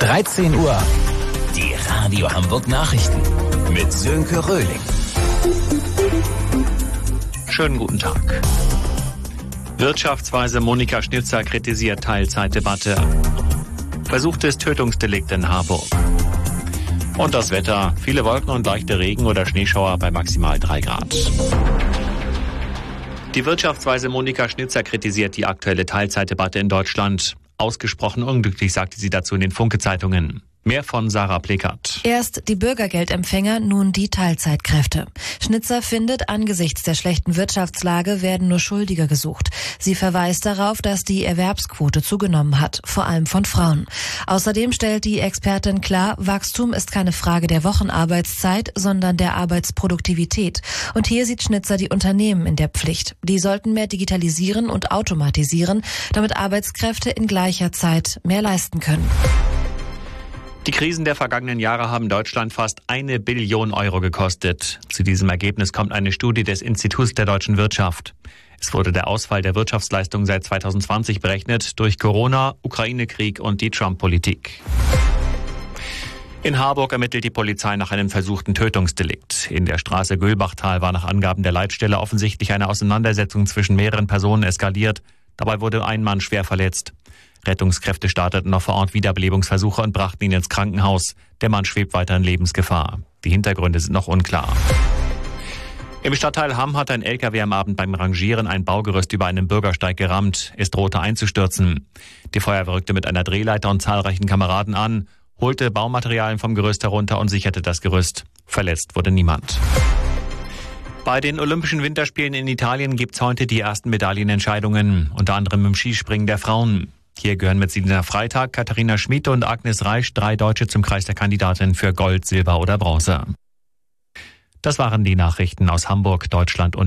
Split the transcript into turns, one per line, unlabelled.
13 Uhr. Die Radio Hamburg Nachrichten mit Sönke Röhling.
Schönen guten Tag. Wirtschaftsweise Monika Schnitzer kritisiert Teilzeitdebatte. Versuchtes Tötungsdelikt in Harburg. Und das Wetter. Viele Wolken und leichte Regen- oder Schneeschauer bei maximal 3 Grad. Die Wirtschaftsweise Monika Schnitzer kritisiert die aktuelle Teilzeitdebatte in Deutschland. Ausgesprochen unglücklich, sagte sie dazu in den Funke-Zeitungen. Mehr von Sarah Pleckert.
Erst die Bürgergeldempfänger, nun die Teilzeitkräfte. Schnitzer findet, angesichts der schlechten Wirtschaftslage werden nur Schuldige gesucht. Sie verweist darauf, dass die Erwerbsquote zugenommen hat, vor allem von Frauen. Außerdem stellt die Expertin klar, Wachstum ist keine Frage der Wochenarbeitszeit, sondern der Arbeitsproduktivität. Und hier sieht Schnitzer die Unternehmen in der Pflicht. Die sollten mehr digitalisieren und automatisieren, damit Arbeitskräfte in gleicher Zeit mehr leisten können.
Die Krisen der vergangenen Jahre haben Deutschland fast 1 Billion Euro gekostet. Zu diesem Ergebnis kommt eine Studie des Instituts der deutschen Wirtschaft. Es wurde der Ausfall der Wirtschaftsleistung seit 2020 berechnet durch Corona, Ukraine-Krieg und die Trump-Politik. In Harburg ermittelt die Polizei nach einem versuchten Tötungsdelikt. In der Straße Gülbachtal war nach Angaben der Leitstelle offensichtlich eine Auseinandersetzung zwischen mehreren Personen eskaliert. Dabei wurde ein Mann schwer verletzt. Rettungskräfte starteten noch vor Ort Wiederbelebungsversuche und brachten ihn ins Krankenhaus. Der Mann schwebt weiter in Lebensgefahr. Die Hintergründe sind noch unklar. Im Stadtteil Hamm hat ein LKW am Abend beim Rangieren ein Baugerüst über einem Bürgersteig gerammt. Es drohte einzustürzen. Die Feuerwehr rückte mit einer Drehleiter und zahlreichen Kameraden an, holte Baumaterialien vom Gerüst herunter und sicherte das Gerüst. Verletzt wurde niemand. Bei den Olympischen Winterspielen in Italien gibt's heute die ersten Medaillenentscheidungen, unter anderem im Skispringen der Frauen. Hier gehören mit Selina Freitag, Katharina Schmid und Agnes Reisch 3 Deutsche zum Kreis der Kandidatinnen für Gold, Silber oder Bronze. Das waren die Nachrichten aus Hamburg, Deutschland und